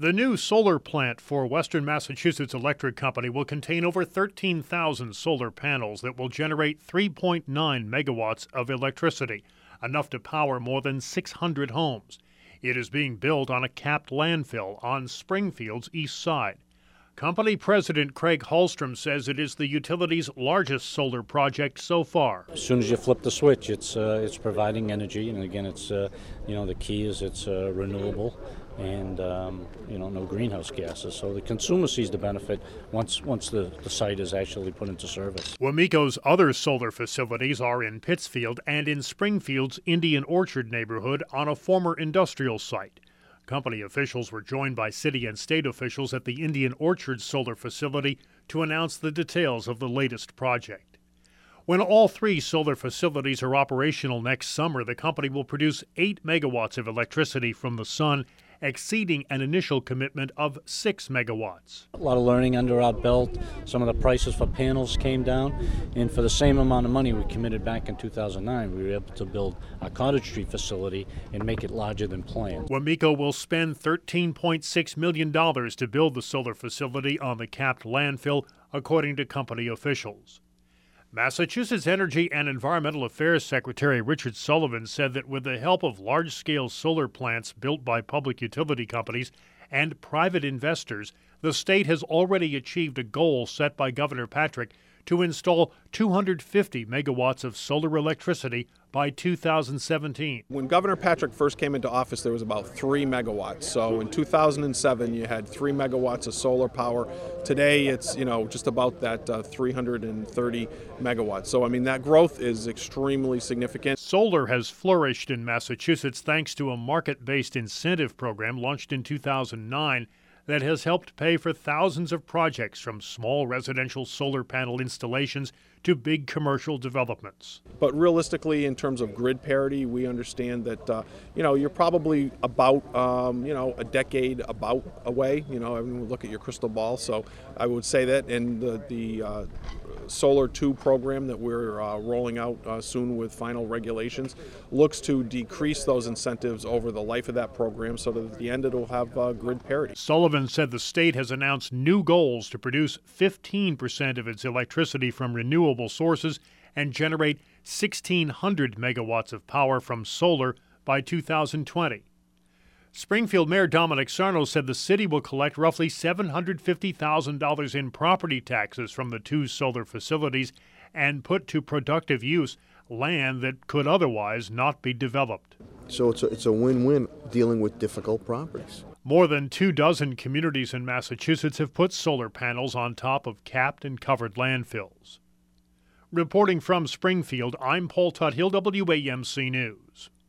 The new solar plant for Western Massachusetts Electric Company will contain over 13,000 solar panels that will generate 3.9 megawatts of electricity, enough to power more than 600 homes. It is being built on a capped landfill on Springfield's east side. Company President Craig Hallstrom says it is the utility's largest solar project so far. As soon as you flip the switch, it's providing energy, and again, it's the key is it's renewable and no greenhouse gases. So the consumer sees the benefit once the site is actually put into service. WAMECO's other solar facilities are in Pittsfield and in Springfield's Indian Orchard neighborhood on a former industrial site. Company officials were joined by city and state officials at the Indian Orchard solar facility to announce the details of the latest project. When all three solar facilities are operational next summer, the company will produce 8 megawatts of electricity from the sun, exceeding an initial commitment of 6 megawatts. A lot of learning under our belt. Some of the prices for panels came down, and for the same amount of money we committed back in 2009, we were able to build our Cottage Street facility and make it larger than planned. WAMECO will spend $13.6 million to build the solar facility on the capped landfill, according to company officials. Massachusetts Energy and Environmental Affairs Secretary Richard Sullivan said that with the help of large-scale solar plants built by public utility companies and private investors, the state has already achieved a goal set by Governor Patrick to install 250 megawatts of solar electricity by 2017. When Governor Patrick first came into office, there was about 3 megawatts. So in 2007, you had 3 megawatts of solar power. Today, it's just about that 330 megawatts. So that growth is extremely significant. Solar has flourished in Massachusetts thanks to a market-based incentive program launched in 2009 that has helped pay for thousands of projects, from small residential solar panel installations to big commercial developments. But realistically, in terms of grid parity, we understand that you're probably about a decade away. Look at your crystal ball. So I would say that, and the Solar 2 program that we're rolling out soon with final regulations looks to decrease those incentives over the life of that program, so that at the end it'll have grid parity. Sullivan said the state has announced new goals to produce 15% of its electricity from renewable sources and generate 1,600 megawatts of power from solar by 2020. Springfield Mayor Dominic Sarno said the city will collect roughly $750,000 in property taxes from the two solar facilities and put to productive use land that could otherwise not be developed. So it's a win-win dealing with difficult properties. More than 24 communities in Massachusetts have put solar panels on top of capped and covered landfills. Reporting from Springfield, I'm Paul Tuthill, WAMC News.